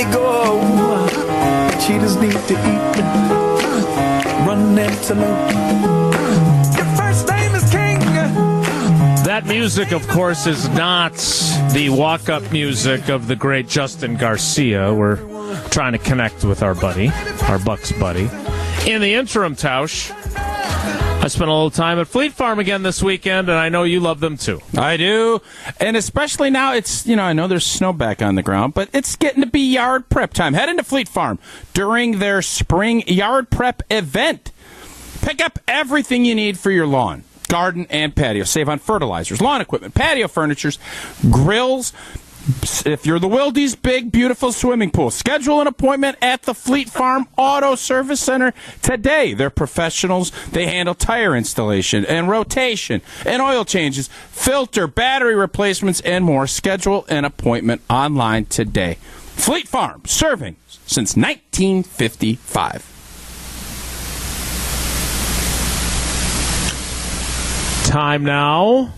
to go. Cheetahs need to eat. Run antelope. Your first name is King. That music, of course, is not the walk-up music of the great Justin Garcia. We're trying to connect with our buddy, our Bucks buddy. In the interim, Tausch, I spent a little time at Fleet Farm again this weekend, and I know you love them too. I do, and especially now it's, I know there's snow back on the ground, but it's getting to be yard prep time. Head into Fleet Farm during their spring yard prep event. Pick up everything you need for your lawn, garden, and patio. Save on fertilizers, lawn equipment, patio furnitures, grills. If you're the Wilde's big, beautiful swimming pool, schedule an appointment at the Fleet Farm Auto Service Center today. They're professionals. They handle tire installation and rotation and oil changes, filter, battery replacements, and more. Schedule an appointment online today. Fleet Farm, serving since 1955. Time now.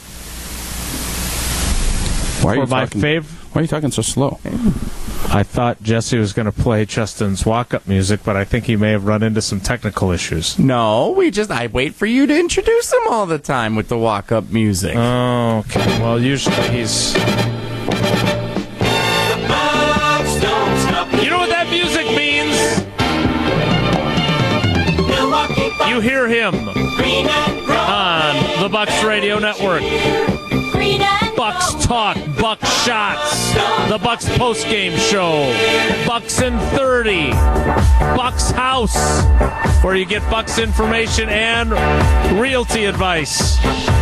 Why are Why are you talking so slow? I thought Jesse was going to play Justin's walk-up music, but I think he may have run into some technical issues. No, I wait for you to introduce him all the time with the walk-up music. Oh, okay. Well, usually he's... You know what that music means? You hear him on the Bucks Radio Network. Bucks Talk, Bucks Shots, the Bucks Postgame Show, Bucks in 30, Bucks House, where you get Bucks information and realty advice.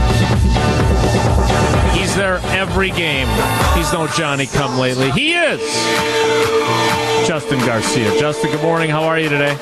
He's there every game. He's no Johnny-come-lately. He is Justin Garcia. Justin, good morning. How are you today?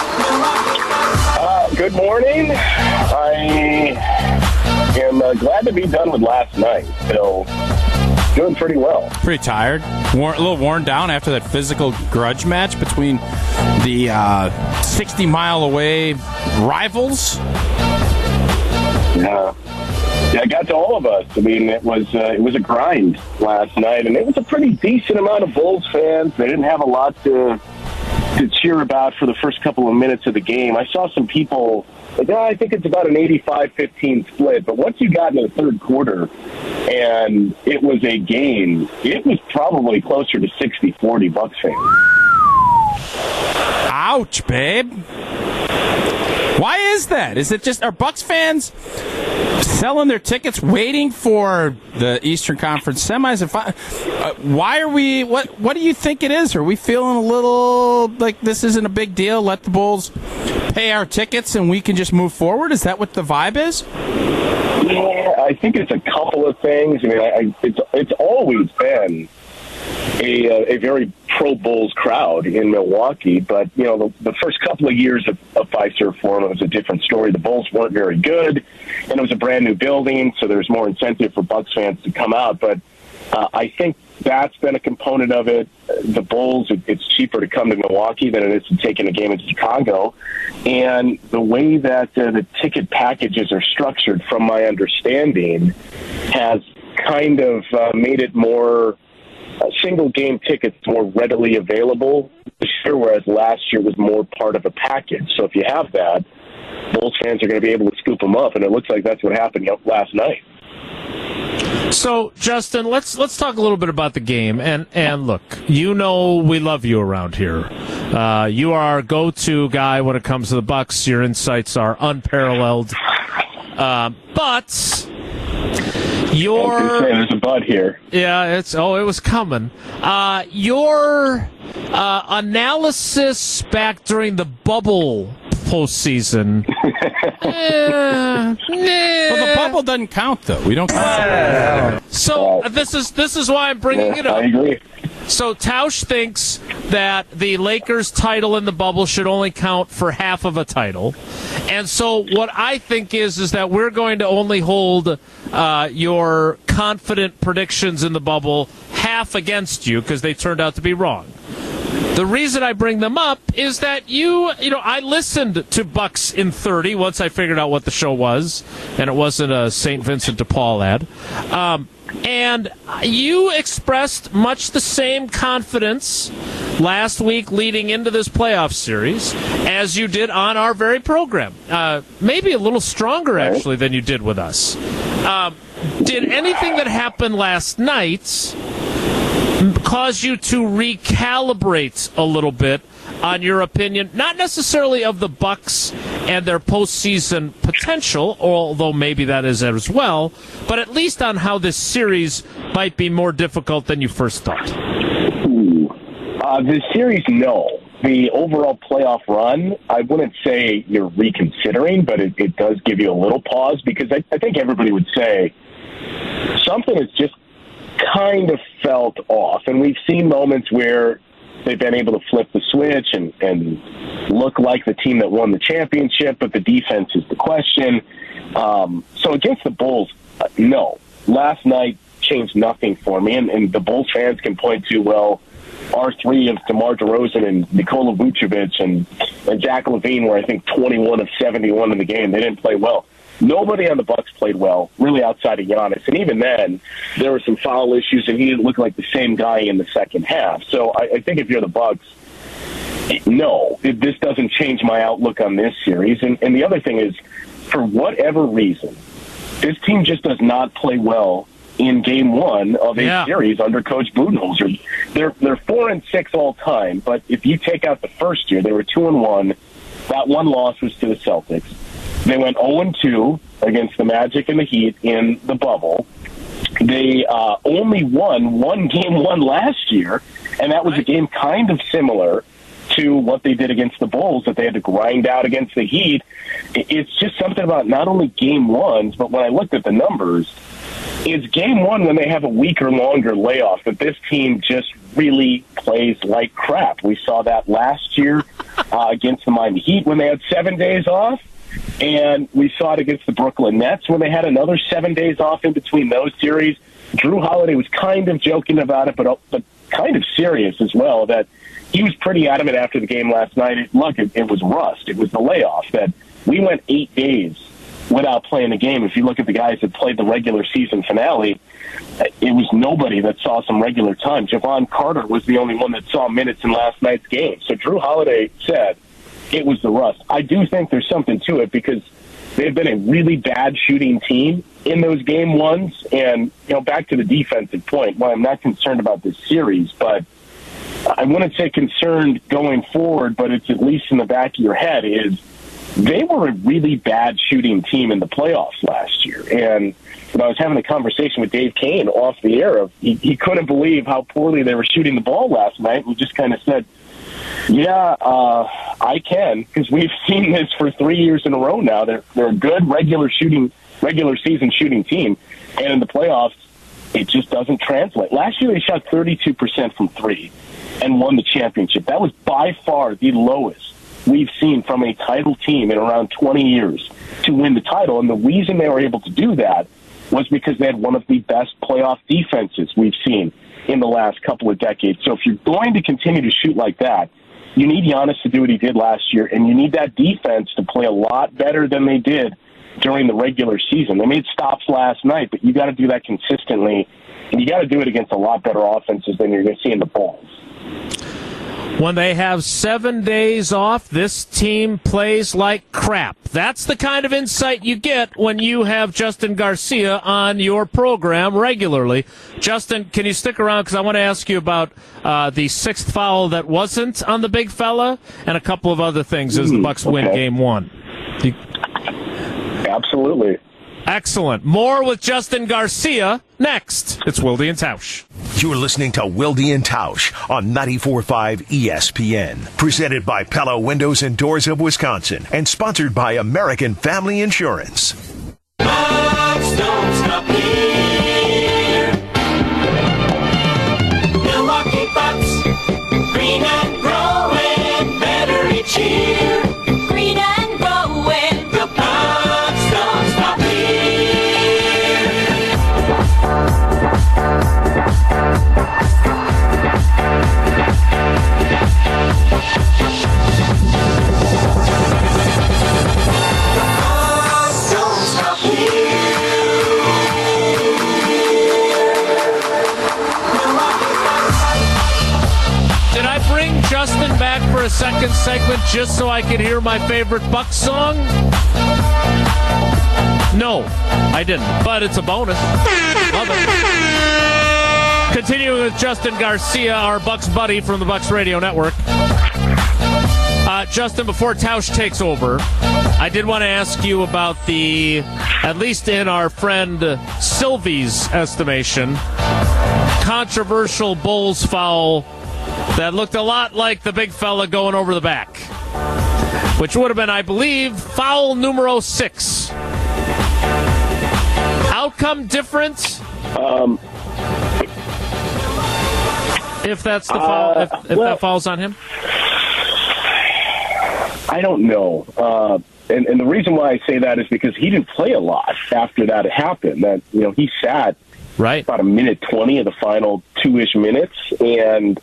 Good morning. I am glad to be done with last night. So, doing pretty well. Pretty tired. A little worn down after that physical grudge match between the 60-mile-away rivals. Yeah, it got to all of us. I mean, it was a grind last night, and it was a pretty decent amount of Bulls fans. They didn't have a lot to cheer about for the first couple of minutes of the game. I saw some people, I think it's about an 85-15 split, but once you got into the third quarter and it was a game, it was probably closer to 60-40 Bucks fans. Ouch, babe. Why is that? Is it just, are Bucks fans selling their tickets, waiting for the Eastern Conference semis? Why are we, what do you think it is? Are we feeling a little like this isn't a big deal? Let the Bulls pay our tickets and we can just move forward? Is that what the vibe is? Yeah, I think it's a couple of things. I mean, it's always been a very pro-Bulls crowd in Milwaukee, but, the first couple of years of Fiserv Forum, it was a different story. The Bulls weren't very good, and it was a brand-new building, so there's more incentive for Bucks fans to come out, but I think that's been a component of it. The Bulls, it's cheaper to come to Milwaukee than it is to take in a game in Chicago, and the way that the ticket packages are structured, from my understanding, has kind of made it more single-game tickets more readily available this year, whereas last year was more part of a package. So if you have that, Bulls fans are going to be able to scoop them up, and it looks like that's what happened last night. So, Justin, let's talk a little bit about the game. And look, we love you around here. You are our go-to guy when it comes to the Bucks. Your insights are unparalleled. But there's a bud here. Yeah, it was coming. Your analysis back during the bubble postseason. Well, the bubble doesn't count, though. We don't count. So this is why I'm bringing it up. I agree. So Tausch thinks that the Lakers title in the bubble should only count for half of a title. And so what I think is that we're going to only hold your confident predictions in the bubble half against you because they turned out to be wrong. The reason I bring them up is that I listened to Bucks in 30 once I figured out what the show was, and it wasn't a St. Vincent de Paul ad. And you expressed much the same confidence last week leading into this playoff series as you did on our very program. Maybe a little stronger, actually, than you did with us. Did anything that happened last night cause you to recalibrate a little bit on your opinion, not necessarily of the Bucks and their postseason potential, although maybe that is as well, but at least on how this series might be more difficult than you first thought? The series, no. The overall playoff run, I wouldn't say you're reconsidering, but it does give you a little pause, because I think everybody would say something has just kind of felt off. And we've seen moments where they've been able to flip the switch and look like the team that won the championship, but the defense is the question. So against the Bulls, no. Last night changed nothing for me, and the Bulls fans can point to, well, our three of DeMar DeRozan and Nikola Vucevic and Zach LaVine were, I think, 21 of 71 in the game. They didn't play well. Nobody on the Bucks played well, really, outside of Giannis. And even then, there were some foul issues, and he didn't look like the same guy in the second half. So I think if you're the Bucks, no, this doesn't change my outlook on this series. And the other thing is, for whatever reason, this team just does not play well in Game 1 of a series under Coach Budenholzer. They're 4-6 all time, but if you take out the first year, they were 2-1. That one loss was to the Celtics. They went 0-2 against the Magic and the Heat in the bubble. They only won Game 1 last year, and that was a game kind of similar to what they did against the Bulls that they had to grind out against the Heat. It's just something about not only Game 1s, but when I looked at the numbers, it's Game 1 when they have a week or longer layoff that this team just really plays like crap. We saw that last year against the Miami Heat when they had 7 days off. And we saw it against the Brooklyn Nets when they had another 7 days off in between those series. Drew Holiday was kind of joking about it, but kind of serious as well, that he was pretty adamant after the game last night. It was rust. It was the layoff that we went 8 days without playing the game. If you look at the guys that played the regular season finale, it was nobody that saw some regular time. Javon Carter was the only one that saw minutes in last night's game. So Drew Holiday said it was the rust. I do think there's something to it because they've been a really bad shooting team in those Game 1s. And, back to the defensive point, well, I'm not concerned about this series, but I wouldn't say concerned going forward, but it's at least in the back of your head, is they were a really bad shooting team in the playoffs last year. And I was having a conversation with Dave Kane off the air. He couldn't believe how poorly they were shooting the ball last night. We just kind of said, yeah, I can, because we've seen this for 3 years in a row now. They're a good regular season shooting team, and in the playoffs, it just doesn't translate. Last year, they shot 32% from three and won the championship. That was by far the lowest we've seen from a title team in around 20 years to win the title, and the reason they were able to do that was because they had one of the best playoff defenses we've seen in the last couple of decades. So if you're going to continue to shoot like that, you need Giannis to do what he did last year, and you need that defense to play a lot better than they did during the regular season. They made stops last night, but you got to do that consistently, and you got to do it against a lot better offenses than you're going to see in the Bulls. When they have 7 days off, this team plays like crap. That's the kind of insight you get when you have Justin Garcia on your program regularly. Justin, can you stick around? Because I want to ask you about the sixth foul that wasn't on the big fella and a couple of other things as the Bucks win Game 1. Absolutely. Excellent. More with Justin Garcia next. It's Wilde and Tausch. You're listening to Wilde and Tausch on 94.5 ESPN. Presented by Pella Windows and Doors of Wisconsin and sponsored by American Family Insurance. Bucks don't stop here. Milwaukee Bucks, green and growing, better each year. Green and growing, the Bucks don't stop here. Justin back for a second segment just so I could hear my favorite Bucks song? No, I didn't, but it's a bonus. Love it. Continuing with Justin Garcia, our Bucks buddy from the Bucks Radio Network. Justin, before Tausch takes over, I did want to ask you about at least in our friend Sylvie's estimation, controversial Bulls foul that looked a lot like the big fella going over the back, which would have been, I believe, foul numero 6. Outcome different? If that's the foul, if that foul's on him? I don't know. And the reason why I say that is because he didn't play a lot after that happened. That, he sat about a minute 20 of the final 2-ish minutes, and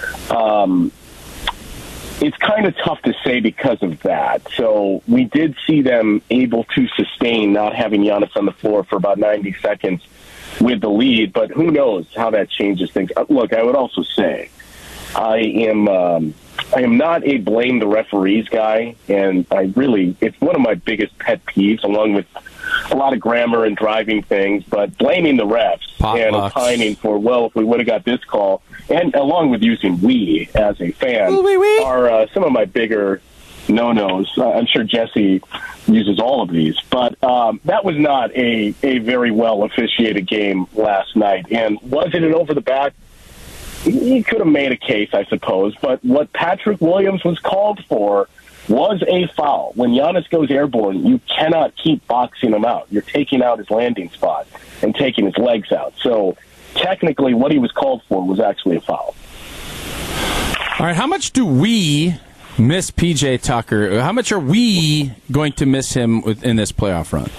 it's kind of tough to say because of that. So we did see them able to sustain not having Giannis on the floor for about 90 seconds with the lead, but who knows how that changes things. Look, I would also say I am not a blame the referees guy, and it's one of my biggest pet peeves, along with a lot of grammar and driving things, but blaming the refs and opining for, if we would have got this call, and along with using we as a fan, are some of my bigger no-nos. I'm sure Jesse uses all of these, but that was not a very well officiated game last night. And was it an over the back? He could have made a case, I suppose, but what Patrick Williams was called for was a foul. When Giannis goes airborne, you cannot keep boxing him out. You're taking out his landing spot and taking his legs out. So technically what he was called for was actually a foul. All right, how much do we miss P.J. Tucker? How much are we going to miss him in this playoff run?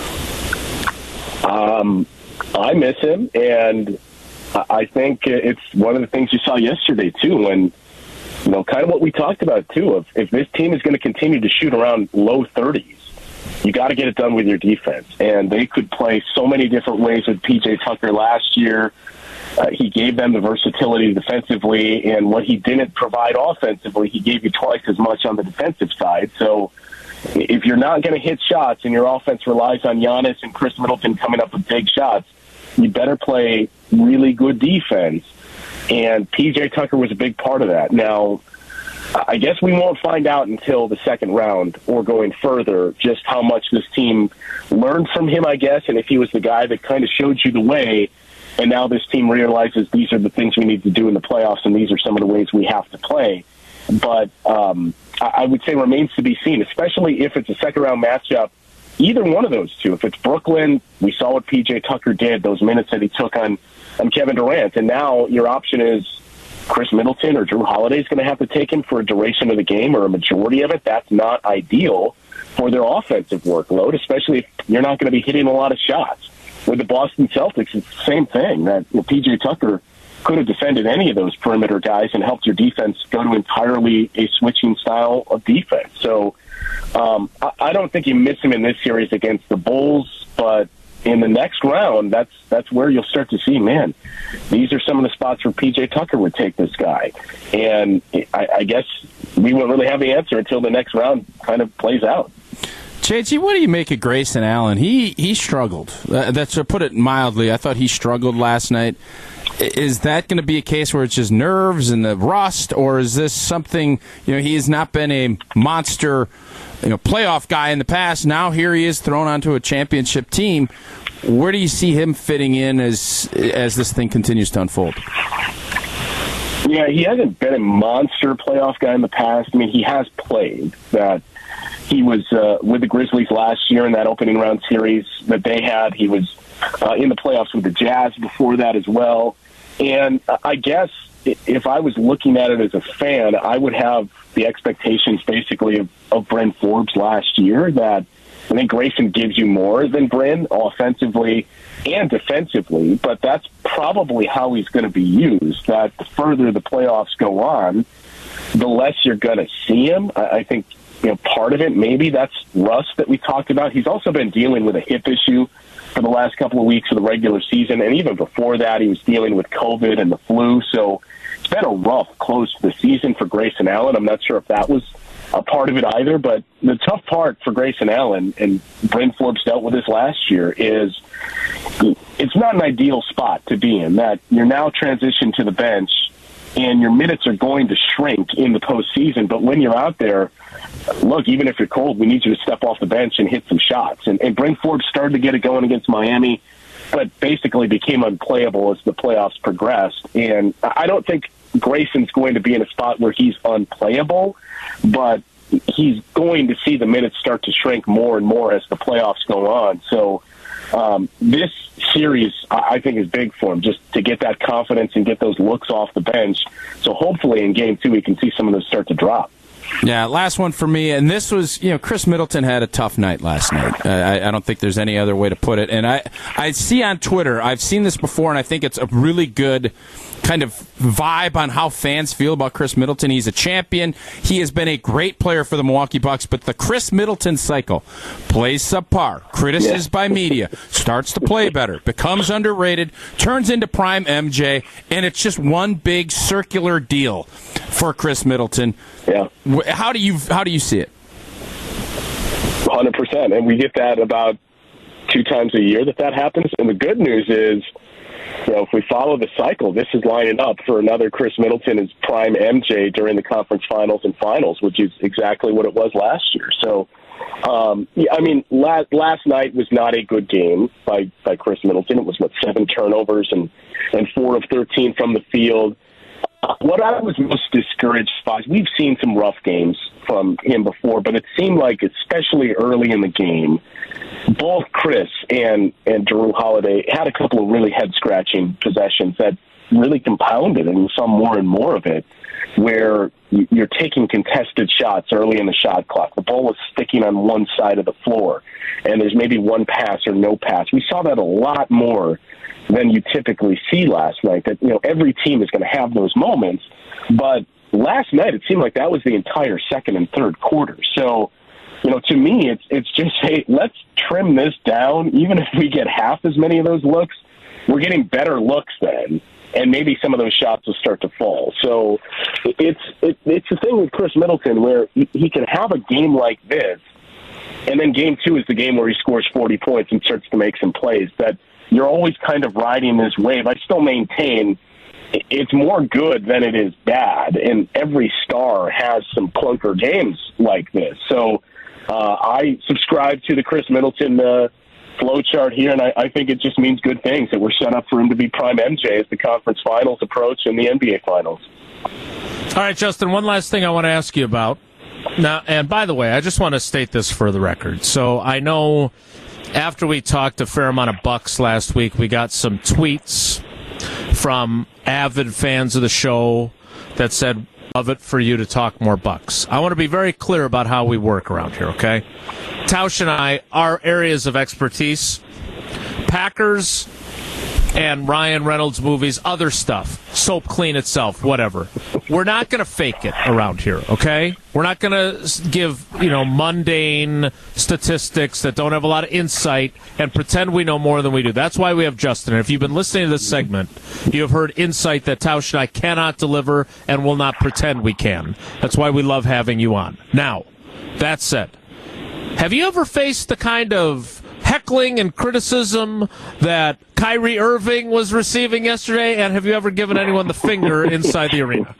I miss him, and I think it's one of the things you saw yesterday, too, when, kind of what we talked about, too. If this team is going to continue to shoot around low 30s, you got to get it done with your defense. And they could play so many different ways with P.J. Tucker last year. He gave them the versatility defensively, and what he didn't provide offensively, he gave you twice as much on the defensive side. So if you're not going to hit shots and your offense relies on Giannis and Chris Middleton coming up with big shots, you better play really good defense. And P.J. Tucker was a big part of that. Now, I guess we won't find out until the second round or going further just how much this team learned from him, I guess, and if he was the guy that kind of showed you the way, and now this team realizes these are the things we need to do in the playoffs and these are some of the ways we have to play. But I would say remains to be seen, especially if it's a second-round matchup. Either one of those two. If it's Brooklyn, we saw what P.J. Tucker did, those minutes that he took on Kevin Durant. And now your option is Chris Middleton or Drew Holiday is going to have to take him for a duration of the game or a majority of it. That's not ideal for their offensive workload, especially if you're not going to be hitting a lot of shots. With the Boston Celtics, it's the same thing. That P.J. Tucker could have defended any of those perimeter guys and helped your defense go to entirely a switching style of defense. So I don't think you miss him in this series against the Bulls, but in the next round, that's where you'll start to see, man, these are some of the spots where P.J. Tucker would take this guy. And I guess we won't really have the answer until the next round kind of plays out. JG, what do you make of Grayson Allen? He struggled. That's to put it mildly. I thought he struggled last night. Is that going to be a case where it's just nerves and the rust, or is this something, he has not been a monster, playoff guy in the past. Now here he is thrown onto a championship team. Where do you see him fitting in as this thing continues to unfold? Yeah, he hasn't been a monster playoff guy in the past. I mean, he has played that. He was with the Grizzlies last year in that opening round series that they had. He was in the playoffs with the Jazz before that as well. And I guess if I was looking at it as a fan, I would have the expectations basically of Bryn Forbes last year, that I think Grayson gives you more than Bryn offensively and defensively, but that's probably how he's going to be used, that the further the playoffs go on, the less you're going to see him. I think part of it, maybe that's rust that we talked about. He's also been dealing with a hip issue for the last couple of weeks of the regular season, and even before that, he was dealing with COVID and the flu. So it's been a rough close to the season for Grayson Allen. I'm not sure if that was a part of it either, but the tough part for Grayson Allen, and Bryn Forbes dealt with this last year, is it's not an ideal spot to be in, that you're now transitioned to the bench and your minutes are going to shrink in the postseason. But when you're out there, look, even if you're cold, we need you to step off the bench and hit some shots. And Bryn Forbes started to get it going against Miami, but basically became unplayable as the playoffs progressed. And I don't think Grayson's going to be in a spot where he's unplayable, but he's going to see the minutes start to shrink more and more as the playoffs go on. So this series, I think, is big for him, just to get that confidence and get those looks off the bench. So hopefully in Game 2 we can see some of those start to drop. Yeah, last one for me, and this was, Chris Middleton had a tough night last night. I don't think there's any other way to put it. And I see on Twitter, I've seen this before, and I think it's a really good kind of vibe on how fans feel about Chris Middleton. He's a champion. He has been a great player for the Milwaukee Bucks, but the Chris Middleton cycle: plays subpar, criticized by media, starts to play better, becomes underrated, turns into prime MJ, and it's just one big circular deal for Chris Middleton. Yeah. How do you see it? 100%. And we get that about 2 times a year that happens. And the good news is, if we follow the cycle, this is lining up for another Chris Middleton as prime MJ during the conference finals and finals, which is exactly what it was last year. So, last night was not a good game by Chris Middleton. It was, 7 turnovers and 4 of 13 from the field. What I was most discouraged by, we've seen some rough games from him before, but it seemed like, especially early in the game, both Chris and Jrue Holiday had a couple of really head-scratching possessions that really compounded, and we saw more and more of it, where you're taking contested shots early in the shot clock. The ball is sticking on one side of the floor, and there's maybe one pass or no pass. We saw that a lot more than you typically see last night. That every team is going to have those moments, but last night it seemed like that was the entire second and third quarter. So, to me, it's just, hey, let's trim this down. Even if we get half as many of those looks, we're getting better looks then, and maybe some of those shots will start to fall. So it's the thing with Chris Middleton where he can have a game like this, and then Game 2 is the game where he scores 40 points and starts to make some plays. That you're always kind of riding this wave. I still maintain it's more good than it is bad, and every star has some clunker games like this. So I subscribe to the Chris Middleton flow chart here, and I think it just means good things, that we're set up for him to be prime MJ as the conference finals approach and the NBA finals. All right, Justin, one last thing I want to ask you about. Now, and by the way, I just want to state this for the record. So I know after we talked a fair amount of Bucks last week, we got some tweets from avid fans of the show that said, love it for you to talk more Bucks. I want to be very clear about how we work around here, okay? Tausch and I, our areas of expertise, Packers and Ryan Reynolds movies, other stuff, Soap Clean itself, whatever. We're not going to fake it around here, okay? We're not going to give, mundane statistics that don't have a lot of insight and pretend we know more than we do. That's why we have Justin. And if you've been listening to this segment, you have heard insight that Tausch and I cannot deliver and will not pretend we can. That's why we love having you on. Now, that said, have you ever faced the kind of heckling and criticism that Kyrie Irving was receiving yesterday, and have you ever given anyone the finger inside the arena?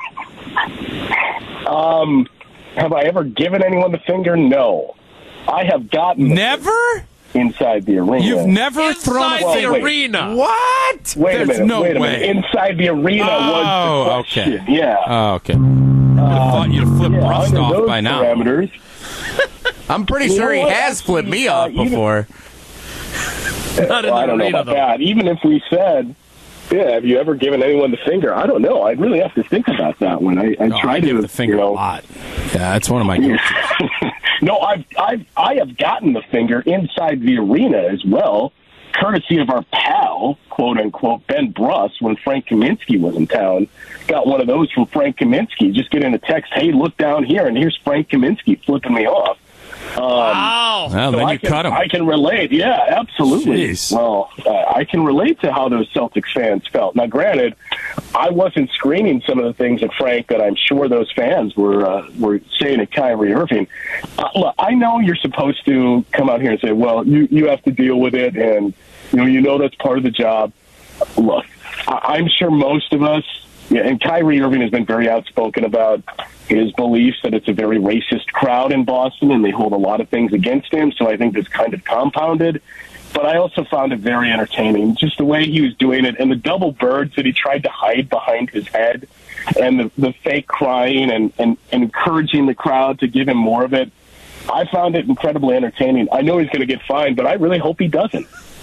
Have I ever given anyone the finger? No. I have gotten never inside the arena. You've never thrown inside the arena. What? Wait There's a minute. no wait a way. minute. Inside the arena was the question. Okay. Yeah. Oh, okay. I thought you'd have flipped Rust under off those by now. Parameters, I'm pretty sure he has flipped me off before. Not in I the don't know arena, about though. that. Even if we said, have you ever given anyone the finger? I don't know. I'd really have to think about that one. I try to give the finger a lot. Yeah, that's one of my go-tos. No, I have gotten the finger inside the arena as well. courtesy of our pal, quote unquote, Ben Bruss, when Frank Kaminsky was in town. Got one of those from Frank Kaminsky. Just getting a text, hey, look down here, and here's Frank Kaminsky flipping me off. Wow. Well, So then you cut him. I can relate. Yeah, absolutely. Jeez. Well, I can relate to how those Celtics fans felt. Now, granted, I wasn't screaming some of the things at Frank that I'm sure those fans were saying at Kyrie Irving. Look, I know you're supposed to come out here and say, well, you have to deal with it, and you know that's part of the job. Look, I'm sure most of us, and Kyrie Irving has been very outspoken about his beliefs that it's a very racist crowd in Boston, and they hold a lot of things against him, so I think that's kind of compounded. But I also found it very entertaining, just the way he was doing it, and the double birds that he tried to hide behind his head, and the fake crying and encouraging the crowd to give him more of it. I found it incredibly entertaining. I know he's going to get fined, but I really hope he doesn't.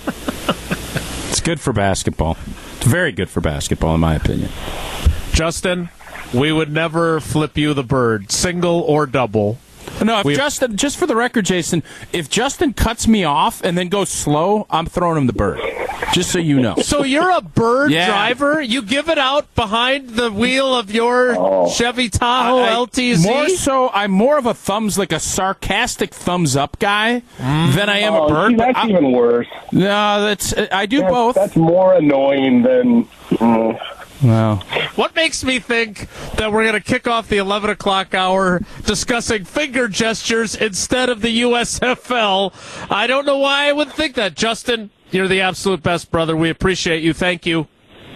It's good for basketball. It's very good for basketball, in my opinion. Justin, we would never flip you the bird, single or double. No, if Justin, just for the record, Jason, if Justin cuts me off and then goes slow, I'm throwing him the bird. Just so you know. So you're a bird Yeah. driver? You give it out behind the wheel of your Chevy Tahoe LTZ? More so, I'm more of a like a sarcastic thumbs up guy than I am a bird. See, that's even worse. No, I do both. That's more annoying than... Well, What makes me think that we're going to kick off the 11 o'clock hour discussing finger gestures instead of the USFL? I don't know why I would think that. Justin, you're the absolute best, brother. We appreciate you. Thank you.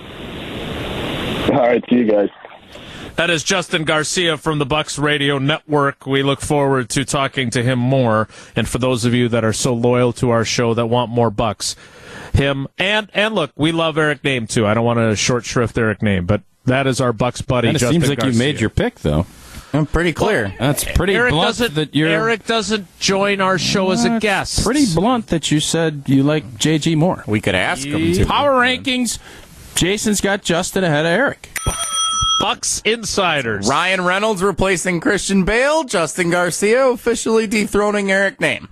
All right, see you guys. That is Justin Garcia from the Bucks Radio Network. We look forward to talking to him more. And for those of you that are so loyal to our show that want more Bucks, him and look, we love Eric Name too. I don't want to short shrift Eric Name, but that is our Bucks buddy. and it Justin seems like Garcia. you made your pick, though. I'm pretty clear. That's pretty blunt that you're. Eric doesn't join our show as a guest. Pretty blunt that you said you like JG more. We could ask him to. Power rankings. Jason's got Justin ahead of Eric. Bucks insiders. Ryan Reynolds replacing Christian Bale. Justin Garcia officially dethroning Eric Name.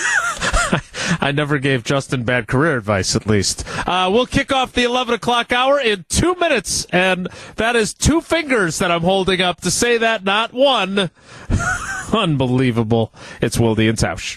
I never gave Justin bad career advice, at least. We'll kick off the 11 o'clock hour in 2 minutes, and that is 2 fingers that I'm holding up to say that, not one. Unbelievable. It's Wilde and Tausch.